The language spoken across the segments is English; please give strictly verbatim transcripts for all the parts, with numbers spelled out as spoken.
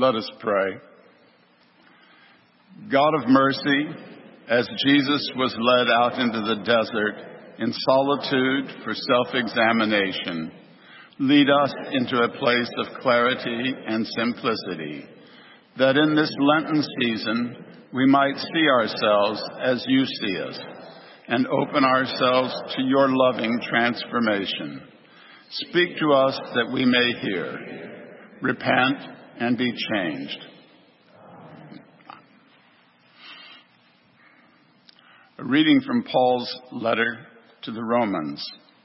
Let us pray. God of mercy, as Jesus was led out into the desert in solitude for self-examination, lead us into a place of clarity and simplicity, that in this Lenten season we might see ourselves as you see us and open ourselves to your loving transformation. Speak to us that we may hear, repent, and be changed. A reading from Paul's letter to the Romans.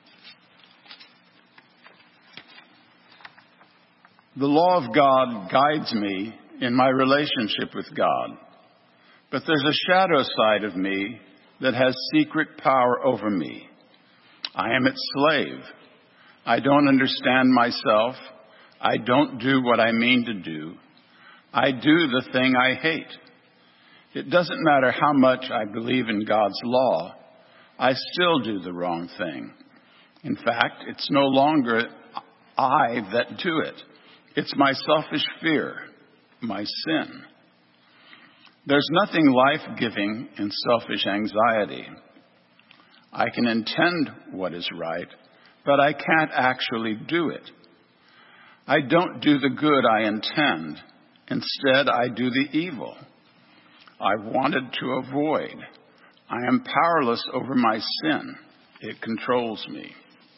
The law of God guides me in my relationship with God, but there's a shadow side of me that has secret power over me. I am its slave. I don't understand myself. I don't do what I mean to do. I do the thing I hate. It doesn't matter how much I believe in God's law, I still do the wrong thing. In fact, it's no longer I that do it. It's my selfish fear, my sin. There's nothing life-giving in selfish anxiety. I can intend what is right, but I can't actually do it. I don't do the good I intend. Instead, I do the evil I wanted to avoid. I am powerless over my sin. It controls me.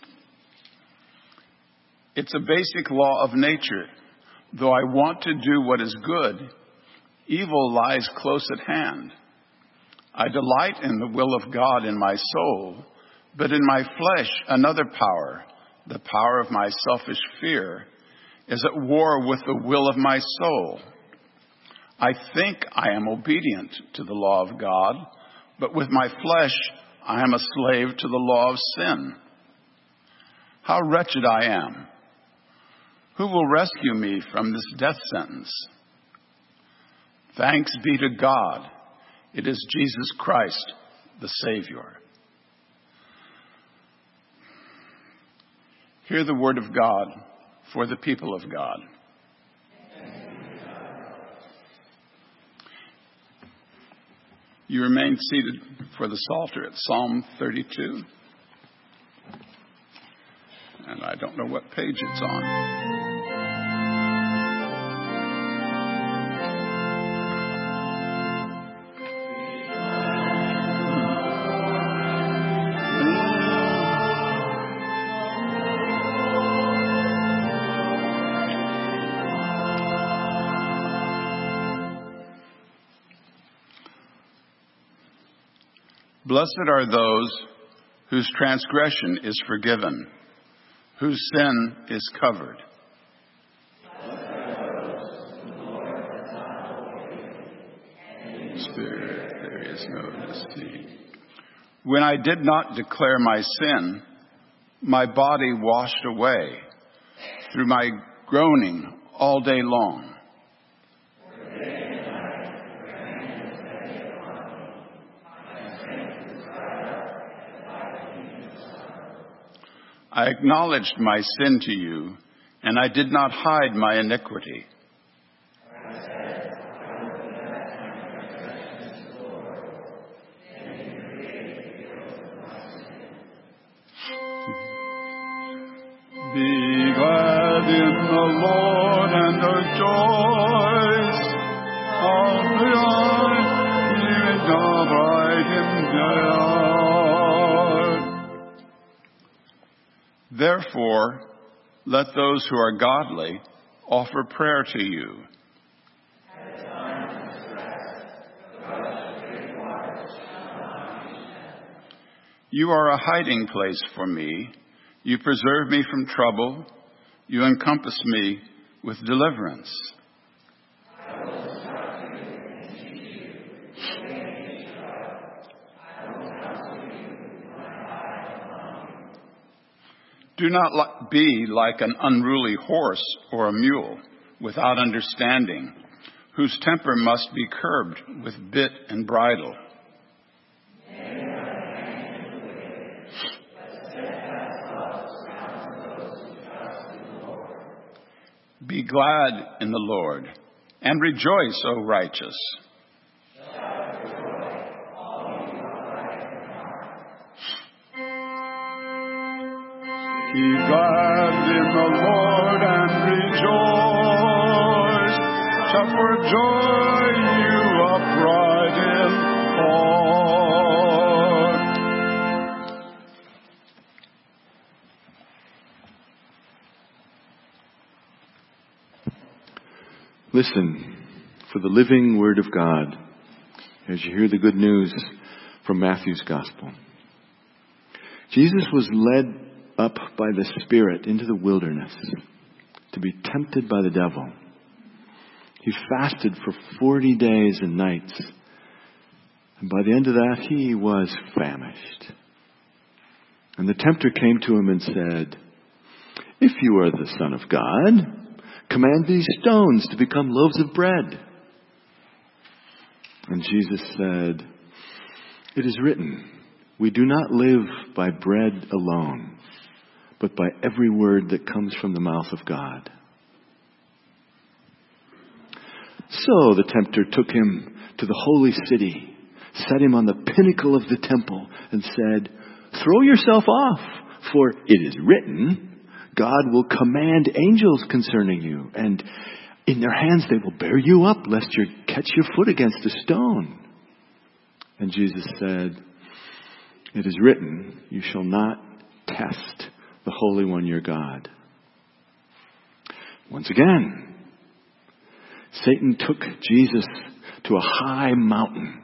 It's a basic law of nature. Though I want to do what is good, evil lies close at hand. I delight in the will of God in my soul, but in my flesh, another power, the power of my selfish fear, is at war with the will of my soul. I think I am obedient to the law of God, but with my flesh, I am a slave to the law of sin. How wretched I am! Who will rescue me from this death sentence? Thanks be to God. It is Jesus Christ, the Savior. Hear the word of God for the people of God. You remain seated for the Psalter at Psalm thirty-two. And I don't know what page it's on. Blessed are those whose transgression is forgiven, whose sin is covered. Spirit, there is no deceit. When I did not declare my sin, my body washed away through my groaning all day long. I acknowledged my sin to you, and I did not hide my iniquity. Be glad in the Lord and rejoice. Therefore, let those who are godly offer prayer to you. You are a hiding place for me. You preserve me from trouble. You encompass me with deliverance. Do not be like an unruly horse or a mule without understanding, whose temper must be curbed with bit and bridle. Be glad in the Lord. And rejoice, O righteous. Be glad in the Lord and rejoice. Shout for joy, you upright in heart. Listen for the living word of God as you hear the good news from Matthew's Gospel. Jesus was led up by the Spirit into the wilderness to be tempted by the devil. He fasted for forty days and nights. And by the end of that, he was famished. And the tempter came to him and said, "If you are the Son of God, command these stones to become loaves of bread." And Jesus said, "It is written, we do not live by bread alone, but by every word that comes from the mouth of God." So the tempter took him to the holy city, set him on the pinnacle of the temple, and said, "Throw yourself off, for it is written, God will command angels concerning you, and in their hands they will bear you up, lest you catch your foot against a stone." And Jesus said, "It is written, you shall not test the Holy One your God." Once again, Satan took Jesus to a high mountain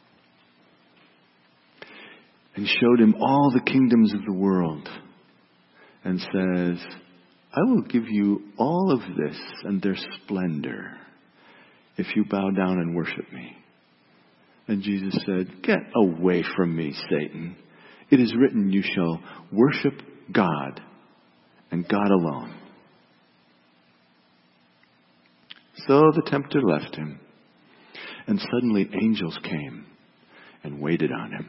and showed him all the kingdoms of the world and says, "I will give you all of this and their splendor if you bow down and worship me." And Jesus said, "Get away from me, Satan. It is written, you shall worship God and God alone." So the tempter left him, and suddenly angels came and waited on him.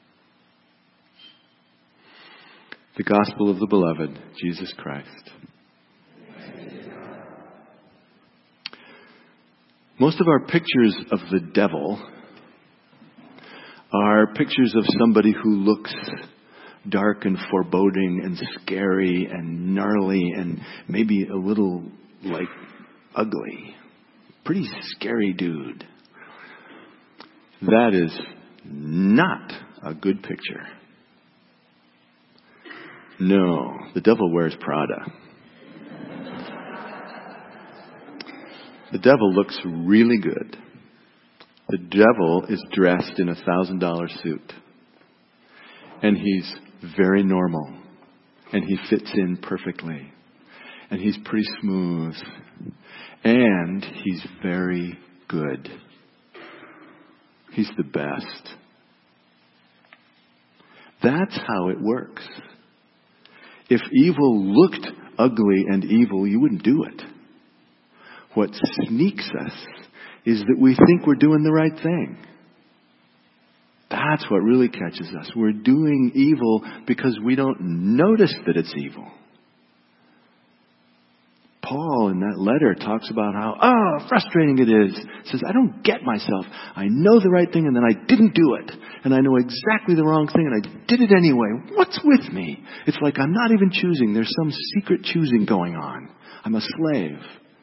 The Gospel of the Beloved, Jesus Christ. Most of our pictures of the devil are pictures of somebody who looks dark and foreboding and scary and gnarly and maybe a little like ugly. Pretty scary dude. That is not a good picture. No, the devil wears Prada. The devil looks really good. The devil is dressed in a thousand dollar suit. And he's very normal. And he fits in perfectly. And he's pretty smooth. And he's very good. He's the best. That's how it works. If evil looked ugly and evil, you wouldn't do it. What sneaks us is that we think we're doing the right thing. That's what really catches us. We're doing evil because we don't notice that it's evil. Paul in that letter talks about how, oh, frustrating it is. He says, I don't get myself. I know the right thing and then I didn't do it. And I know exactly the wrong thing and I did it anyway. What's with me? It's like I'm not even choosing. There's some secret choosing going on. I'm a slave.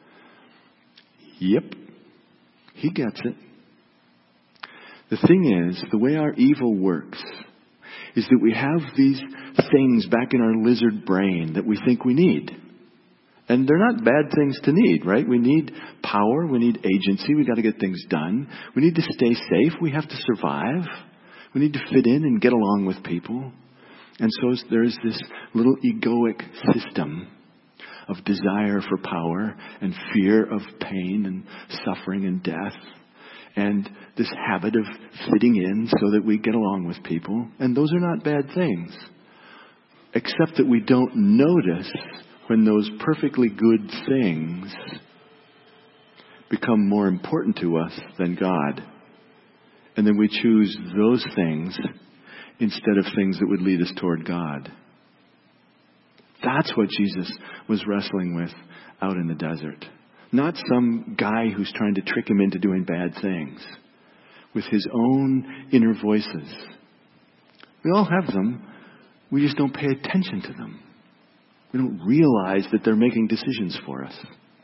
Yep. He gets it. The thing is, the way our evil works is that we have these things back in our lizard brain that we think we need. And they're not bad things to need, right? We need power. We need agency. We got to get things done. We need to stay safe. We have to survive. We need to fit in and get along with people. And so there's this little egoic system of desire for power and fear of pain and suffering and death. And this habit of fitting in so that we get along with people. And those are not bad things. Except that we don't notice when those perfectly good things become more important to us than God. And then we choose those things instead of things that would lead us toward God. That's what Jesus was wrestling with out in the desert. Not some guy who's trying to trick him into doing bad things. With his own inner voices. We all have them. We just don't pay attention to them. We don't realize that they're making decisions for us.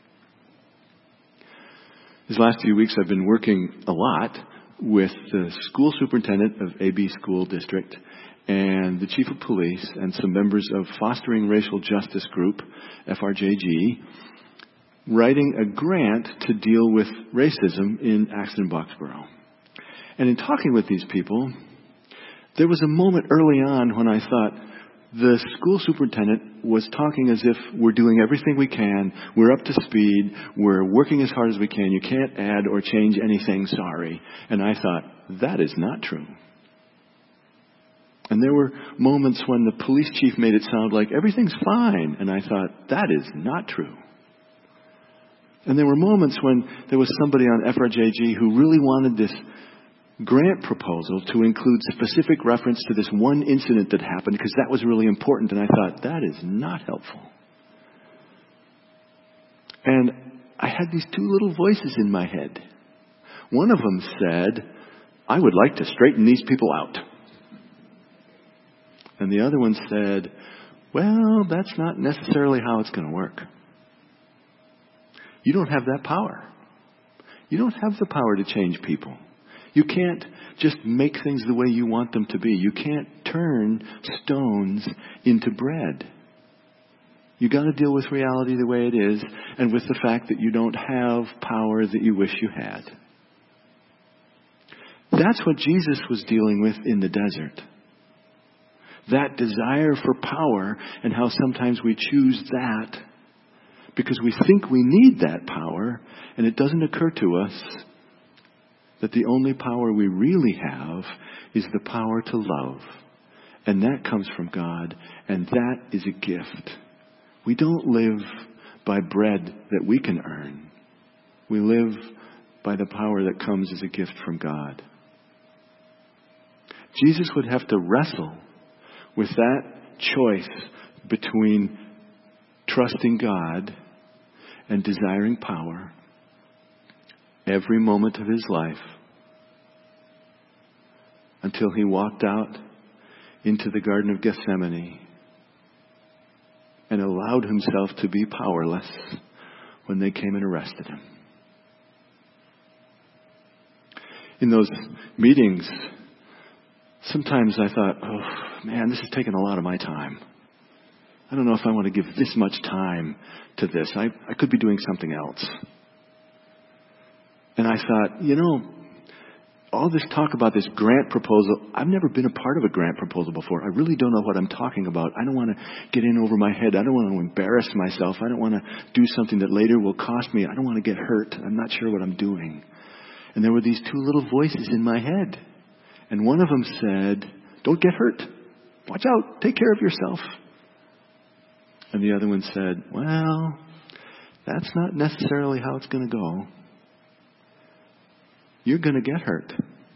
These last few weeks I've been working a lot with the school superintendent of A B School District and the chief of police and some members of Fostering Racial Justice Group, F R J G, writing a grant to deal with racism in Axton Boxborough. And in talking with these people, there was a moment early on when I thought the school superintendent was talking as if we're doing everything we can, we're up to speed, we're working as hard as we can, you can't add or change anything, sorry. And I thought, that is not true. And there were moments when the police chief made it sound like everything's fine, and I thought, that is not true. And there were moments when there was somebody on F R J G who really wanted this grant proposal to include specific reference to this one incident that happened because that was really important. And I thought, that is not helpful. And I had these two little voices in my head. One of them said, I would like to straighten these people out. And the other one said, well, that's not necessarily how it's going to work. You don't have that power. You don't have the power to change people. You can't just make things the way you want them to be. You can't turn stones into bread. You got to deal with reality the way it is and with the fact that you don't have power that you wish you had. That's what Jesus was dealing with in the desert. That desire for power and how sometimes we choose that because we think we need that power and it doesn't occur to us that the only power we really have is the power to love. And that comes from God, and that is a gift. We don't live by bread that we can earn. We live by the power that comes as a gift from God. Jesus would have to wrestle with that choice between trusting God and desiring power every moment of his life until he walked out into the Garden of Gethsemane and allowed himself to be powerless when they came and arrested him. In those meetings, sometimes I thought, oh man, this is taking a lot of my time. I don't know if I want to give this much time to this. I, I could be doing something else. And I thought, you know, all this talk about this grant proposal, I've never been a part of a grant proposal before. I really don't know what I'm talking about. I don't want to get in over my head. I don't want to embarrass myself. I don't want to do something that later will cost me. I don't want to get hurt. I'm not sure what I'm doing. And there were these two little voices in my head. And one of them said, don't get hurt. Watch out. Take care of yourself. And the other one said, well, that's not necessarily how it's going to go. You're going to get hurt.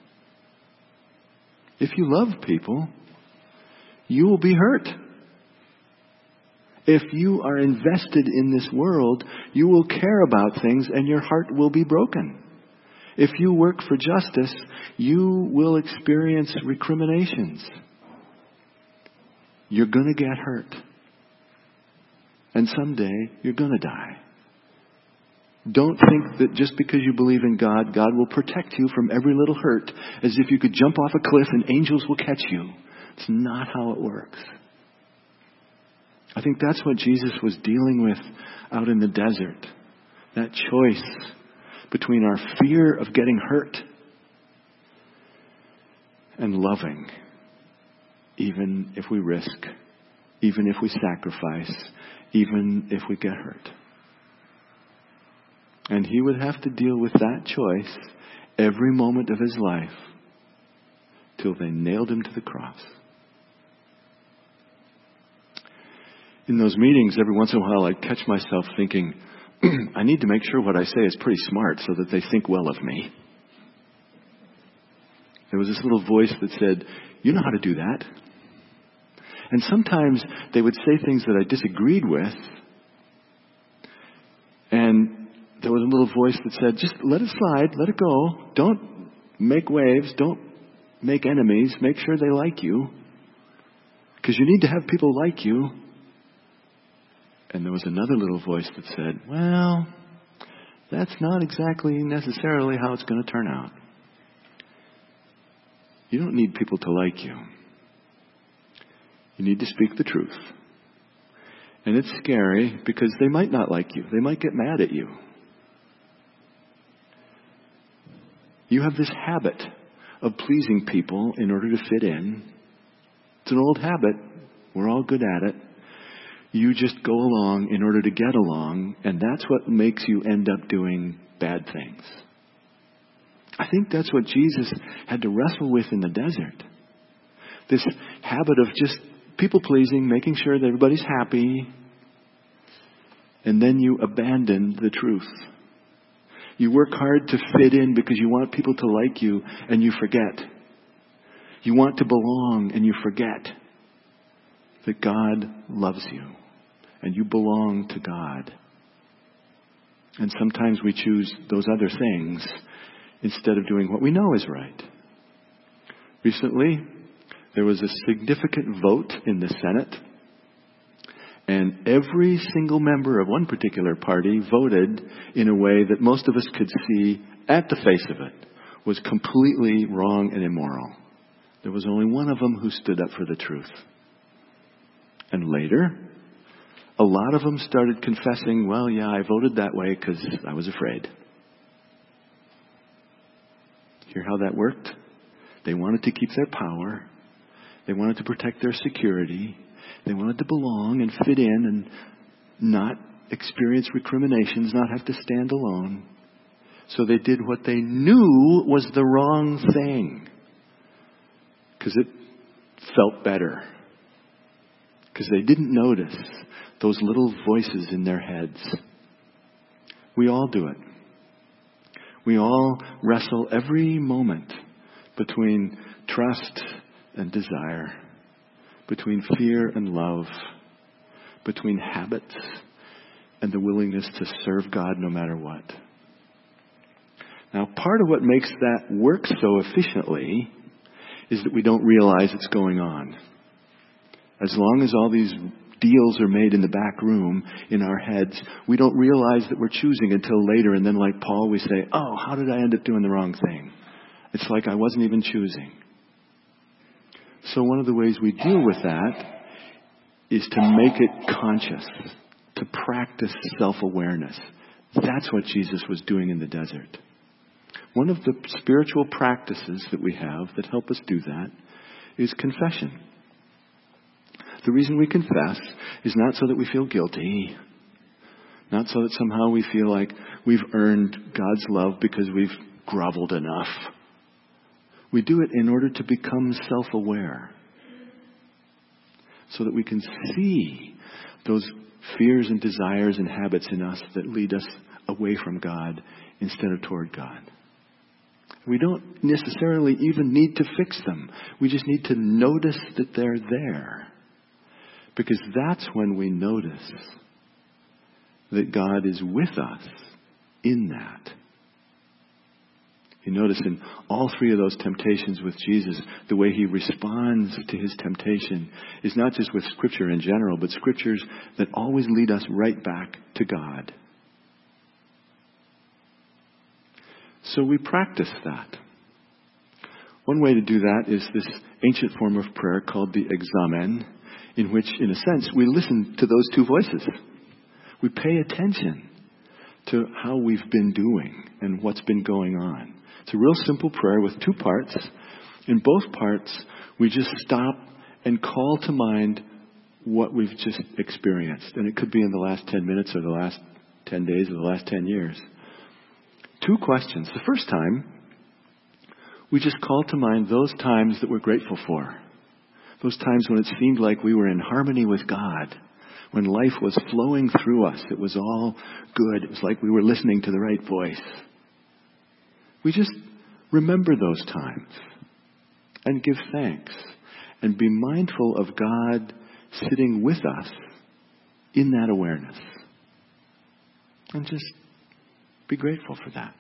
If you love people, you will be hurt. If you are invested in this world, you will care about things and your heart will be broken. If you work for justice, you will experience recriminations. You're going to get hurt. And someday you're going to die. Don't think that just because you believe in God, God will protect you from every little hurt as if you could jump off a cliff and angels will catch you. It's not how it works. I think that's what Jesus was dealing with out in the desert. That choice between our fear of getting hurt and loving, even if we risk, even if we sacrifice, even if we get hurt. And he would have to deal with that choice every moment of his life till they nailed him to the cross. In those meetings, every once in a while, I'd catch myself thinking, I need to make sure what I say is pretty smart so that they think well of me. There was this little voice that said, you know how to do that. And sometimes they would say things that I disagreed with. And the voice that said, just let it slide, let it go. Don't make waves, don't make enemies, make sure they like you. Because you need to have people like you. And there was another little voice that said, well, that's not exactly necessarily how it's going to turn out. You don't need people to like you. You need to speak the truth. And it's scary because they might not like you. They might get mad at you. You have this habit of pleasing people in order to fit in. It's an old habit. We're all good at it. You just go along in order to get along, and that's what makes you end up doing bad things. I think that's what Jesus had to wrestle with in the desert. This habit of just people-pleasing, making sure that everybody's happy, and then you abandon the truth. You work hard to fit in because you want people to like you, and you forget. You want to belong, and you forget that God loves you, and you belong to God. And sometimes we choose those other things instead of doing what we know is right. Recently, there was a significant vote in the Senate, and every single member of one particular party voted in a way that most of us could see at the face of it was completely wrong and immoral. There was only one of them who stood up for the truth. And later, a lot of them started confessing, well, yeah, I voted that way because I was afraid. Hear how that worked? They wanted to keep their power. They wanted to protect their security. They wanted to belong and fit in and not experience recriminations, not have to stand alone. So they did what they knew was the wrong thing because it felt better. Because they didn't notice those little voices in their heads. We all do it. We all wrestle every moment between trust and desire, between fear and love, between habits and the willingness to serve God no matter what. Now, part of what makes that work so efficiently is that we don't realize it's going on. As long as all these deals are made in the back room in our heads, we don't realize that we're choosing until later. And then like Paul, we say, oh, how did I end up doing the wrong thing? It's like I wasn't even choosing. So one of the ways we deal with that is to make it conscious, to practice self-awareness. That's what Jesus was doing in the desert. One of the spiritual practices that we have that help us do that is confession. The reason we confess is not so that we feel guilty, not so that somehow we feel like we've earned God's love because we've groveled enough. We do it in order to become self-aware, so that we can see those fears and desires and habits in us that lead us away from God instead of toward God. We don't necessarily even need to fix them. We just need to notice that they're there. Because that's when we notice that God is with us in that. You notice in all three of those temptations with Jesus, the way he responds to his temptation is not just with Scripture in general, but Scriptures that always lead us right back to God. So we practice that. One way to do that is this ancient form of prayer called the examen, in which, in a sense, we listen to those two voices. We pay attention to how we've been doing and what's been going on. It's a real simple prayer with two parts. In both parts, we just stop and call to mind what we've just experienced. And it could be in the last ten minutes or the last ten days or the last ten years. Two questions. The first time, we just call to mind those times that we're grateful for. Those times when it seemed like we were in harmony with God. When life was flowing through us. It was all good. It was like we were listening to the right voice. We just remember those times. And give thanks. And be mindful of God sitting with us in that awareness. And just Be grateful for that.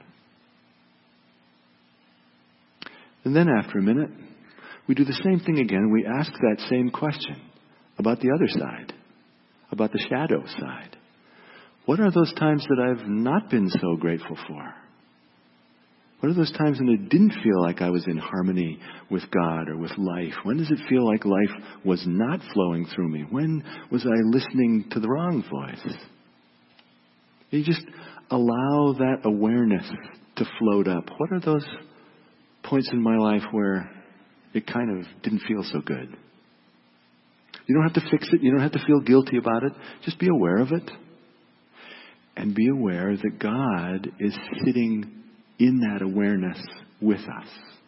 And then after a minute, we do the same thing again. We ask that same question about the other side, about the shadow side. What are those times that I've not been so grateful for? What are those times when it didn't feel like I was in harmony with God or with life? When does it feel like life was not flowing through me? When was I listening to the wrong voice? You just allow that awareness to float up. What are those points in my life where it kind of didn't feel so good? You don't have to fix it. You don't have to feel guilty about it. Just be aware of it. And be aware that God is sitting in that awareness with us.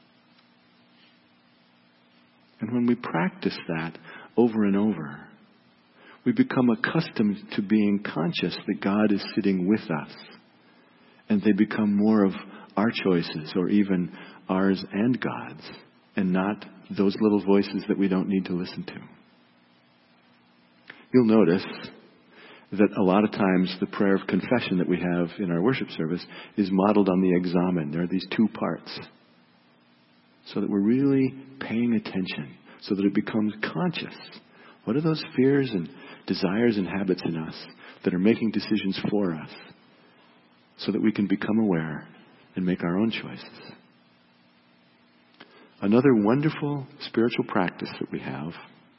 And when we practice that over and over, we become accustomed to being conscious that God is sitting with us. And they become more of our choices, or even ours and God's, and not those little voices that we don't need to listen to. You'll notice that a lot of times the prayer of confession that we have in our worship service is modeled on the examen. There are these two parts. So that we're really paying attention, so that it becomes conscious. What are those fears and desires and habits in us that are making decisions for us, so that we can become aware and make our own choices? Another wonderful spiritual practice that we have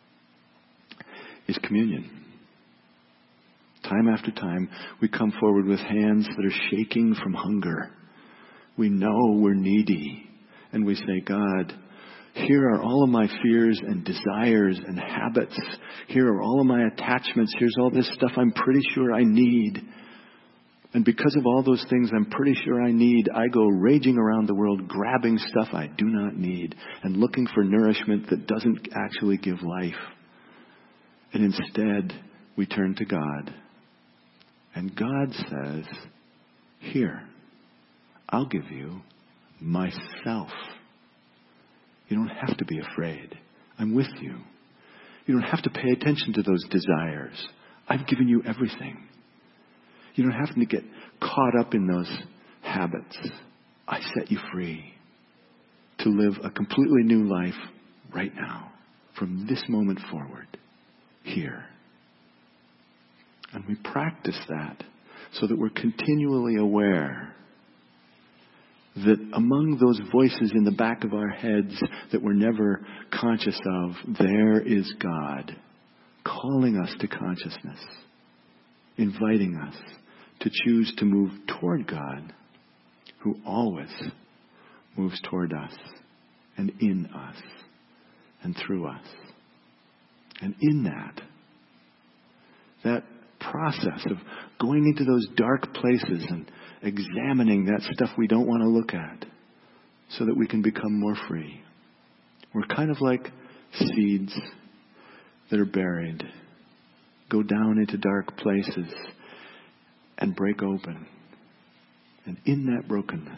is communion. Time after time, we come forward with hands that are shaking from hunger. We know we're needy. And we say, God, here are all of my fears and desires and habits. Here are all of my attachments. Here's all this stuff I'm pretty sure I need. And because of all those things I'm pretty sure I need, I go raging around the world grabbing stuff I do not need and looking for nourishment that doesn't actually give life. And instead, we turn to God. And God says, here, I'll give you myself. You don't have to be afraid. I'm with you. You don't have to pay attention to those desires. I've given you everything. You don't have to get caught up in those habits. I set you free to live a completely new life right now, from this moment forward, here. And we practice that so that we're continually aware that among those voices in the back of our heads that we're never conscious of, there is God calling us to consciousness, inviting us to choose to move toward God, who always moves toward us and in us and through us. And in that, that process of going into those dark places and examining that stuff we don't want to look at so that we can become more free. We're kind of like seeds that are buried, go down into dark places and break open. And in that brokenness,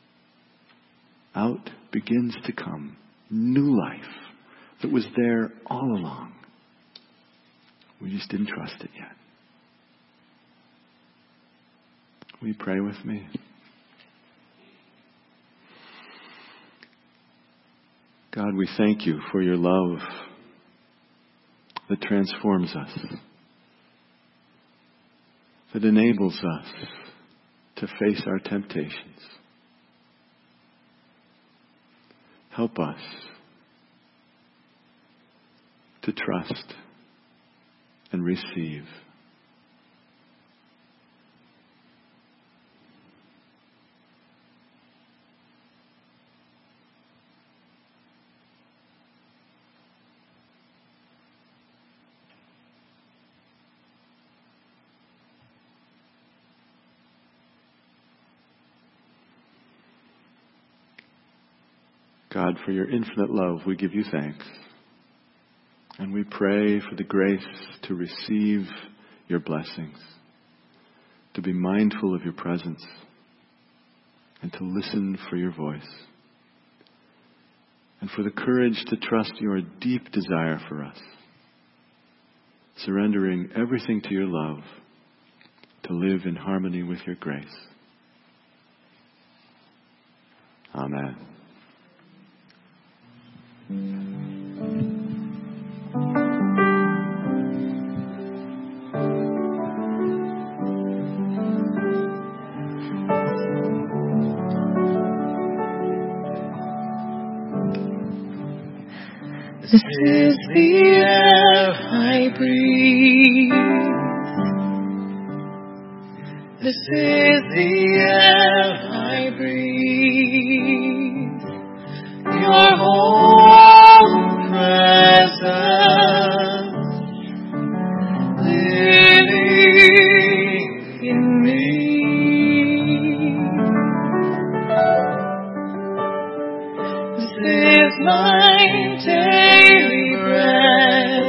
out begins to come new life that was there all along. We just didn't trust it yet. Will you pray with me? God, we thank you for your love that transforms us, that enables us to face our temptations. Help us to trust and receive. God, for your infinite love, we give you thanks. And we pray for the grace to receive your blessings, to be mindful of your presence, and to listen for your voice. And for the courage to trust your deep desire for us, surrendering everything to your love, to live in harmony with your grace. Amen. This is the air I breathe. This is the air I breathe. Your whole presence living in me. This is my daily bread.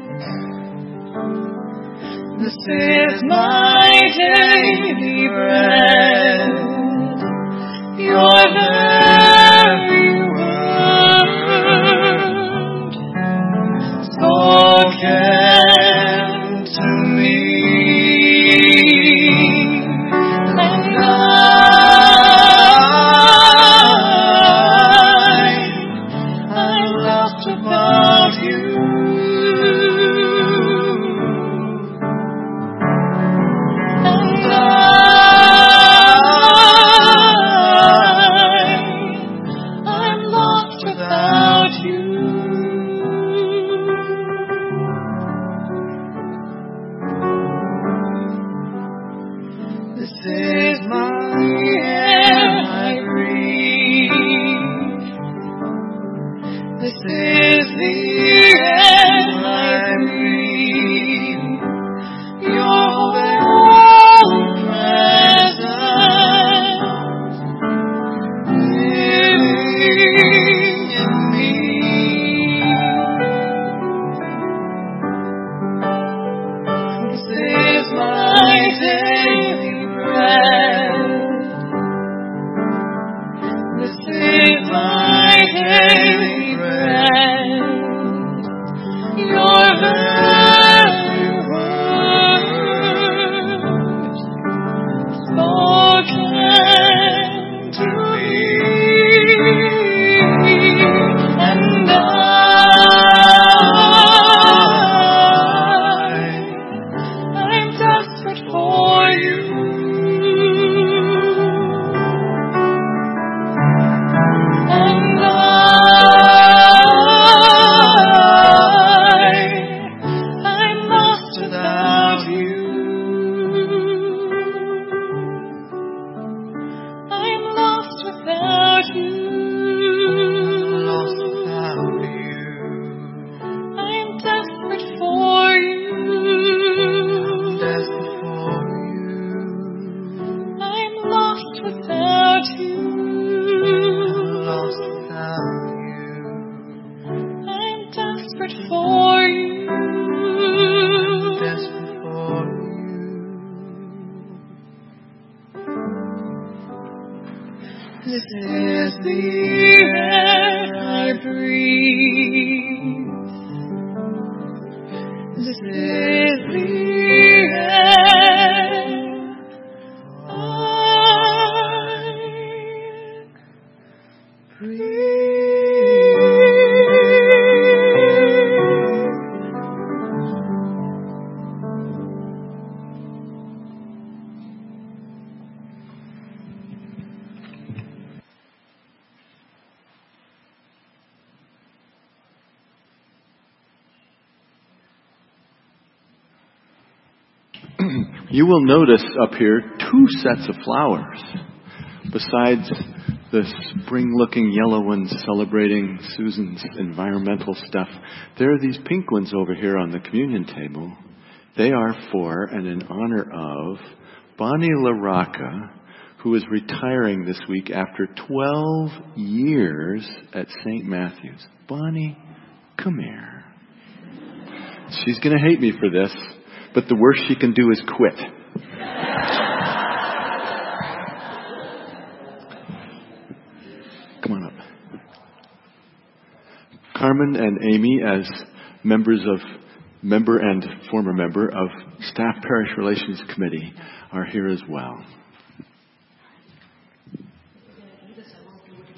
This is my daily bread. Your very word spoken to me, and I, I'm lost without you. This is the air I breathe. This is the air I breathe. You will notice up here two sets of flowers. Besides the spring-looking yellow ones celebrating Susan's environmental stuff, there are these pink ones over here on the communion table. They are for and in honor of Bonnie LaRocca, who is retiring this week after twelve years at Saint Matthew's. Bonnie, come here. She's going to hate me for this, but the worst she can do is quit. Come on up. Carmen and Amy, as members of, member and former member of Staff Parish Relations Committee, are here as well.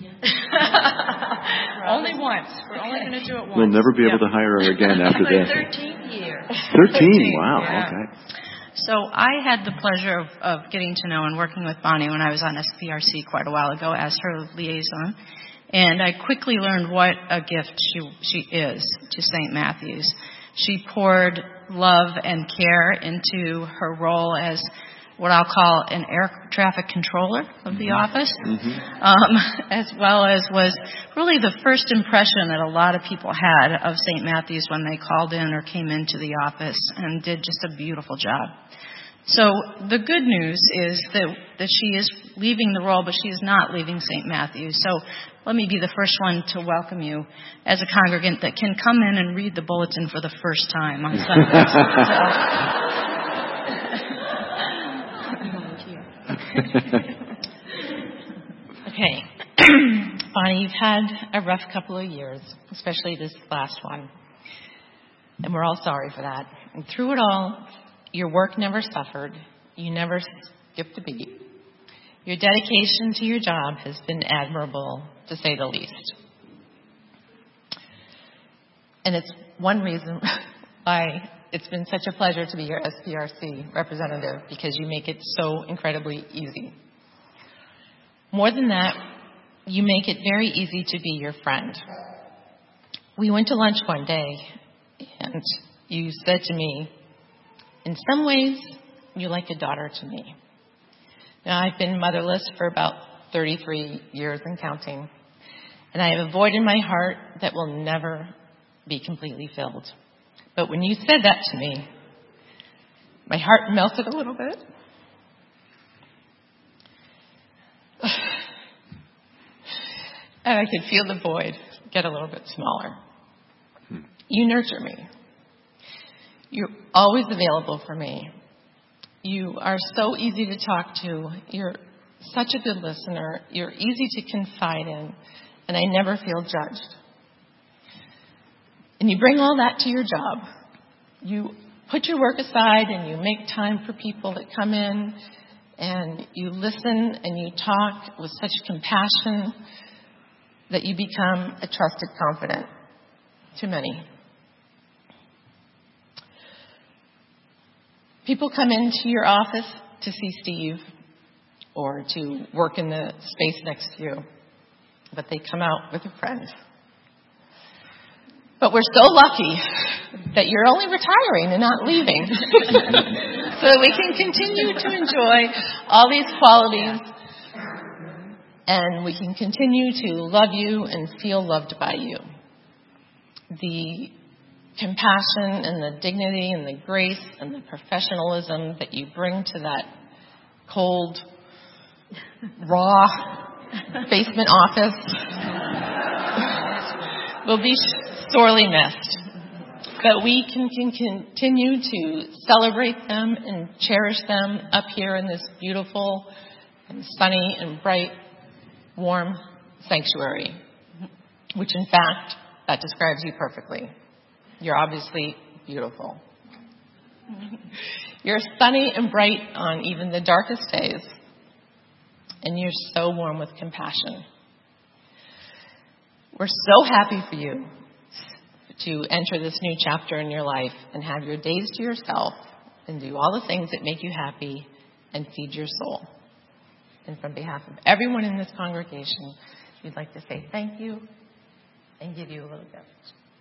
only once. We're only going to do it once. We'll never be able Yeah. to hire her again after My this. thirteenth year. Thirteen. Wow. Yeah. Okay. So I had the pleasure of, of getting to know and working with Bonnie when I was on S P R C quite a while ago as her liaison. And I quickly learned what a gift she, she is to Saint Matthew's. She poured love and care into her role as what I'll call an air traffic controller of the office, Mm-hmm. um, as well as was really the first impression that a lot of people had of Saint Matthew's when they called in or came into the office, and did just a beautiful job. So the good news is that, that she is leaving the role, but she is not leaving Saint Matthew's. So let me be the first one to welcome you as a congregant that can come in and read the bulletin for the first time on Sundays. Okay. Bonnie, you've had a rough couple of years, especially this last one. And we're all sorry for that. And through it all, your work never suffered. You never skipped a beat. Your dedication to your job has been admirable, to say the least. And it's one reason why it's been such a pleasure to be your S P R C representative, because you make it so incredibly easy. More than that, you make it very easy to be your friend. We went to lunch one day, and you said to me, in some ways, you're like a daughter to me. Now, I've been motherless for about thirty-three years and counting, and I have a void in my heart that will never be completely filled. But when you said that to me, my heart melted a little bit. And I could feel the void get a little bit smaller. Hmm. You nurture me. You're always available for me. You are so easy to talk to. You're such a good listener. You're easy to confide in. And I never feel judged. And you bring all that to your job. You put your work aside and you make time for people that come in. And you listen and you talk with such compassion that you become a trusted confidant to many. People come into your office to see Steve or to work in the space next to you, but they come out with a friend. But we're so lucky that you're only retiring and not leaving so that we can continue to enjoy all these qualities, and we can continue to love you and feel loved by you. The compassion and the dignity and the grace and the professionalism that you bring to that cold, raw basement office will be sorely missed. But we can, can continue to celebrate them and cherish them up here in this beautiful and sunny and bright, warm sanctuary, which in fact, that describes you perfectly. You're obviously beautiful. You're sunny and bright on even the darkest days, and you're so warm with compassion. We're so happy for you to enter this new chapter in your life and have your days to yourself and do all the things that make you happy and feed your soul. And from behalf of everyone in this congregation, we'd like to say thank you and give you a little gift.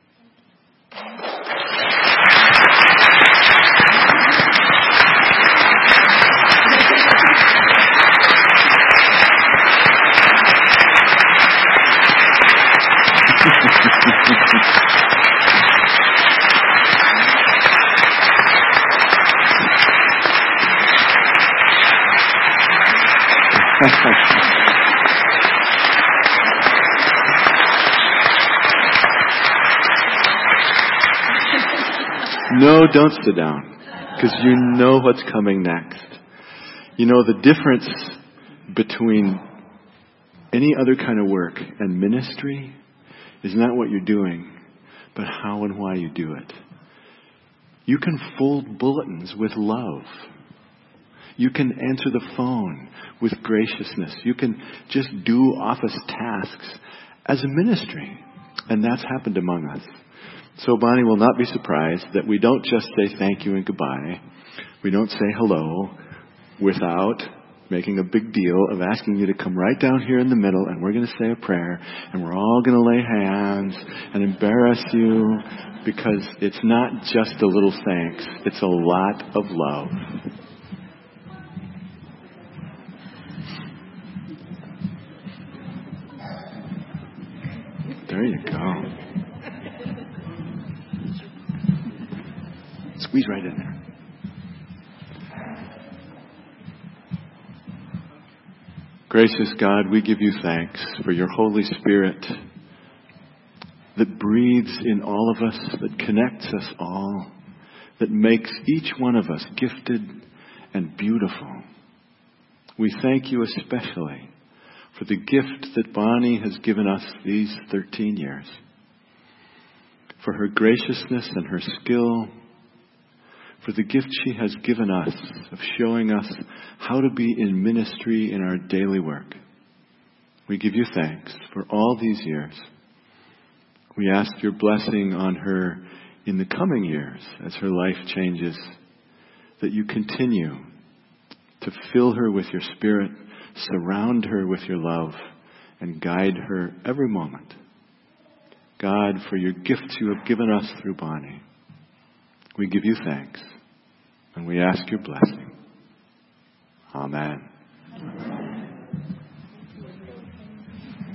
No, don't sit down, because you know what's coming next. You know, the difference between any other kind of work and ministry is not what you're doing, but how and why you do it. You can fold bulletins with love. You can answer the phone with graciousness. You can just do office tasks as a ministry. And that's happened among us. So Bonnie will not be surprised that we don't just say thank you and goodbye. We don't say hello without making a big deal of asking you to come right down here in the middle, and we're going to say a prayer, and we're all going to lay hands and embarrass you, because it's not just a little thanks. It's a lot of love. There you go. Squeeze right in there. Gracious God, we give you thanks for your Holy Spirit that breathes in all of us, that connects us all, that makes each one of us gifted and beautiful. We thank you especially for the gift that Bonnie has given us these thirteen years, for her graciousness and her skill, for the gift she has given us of showing us how to be in ministry in our daily work. We give you thanks for all these years. We ask your blessing on her in the coming years as her life changes, that you continue to fill her with your Spirit, surround her with your love, and guide her every moment. God, for your gifts you have given us through Bonnie, we give you thanks, and we ask your blessing. Amen.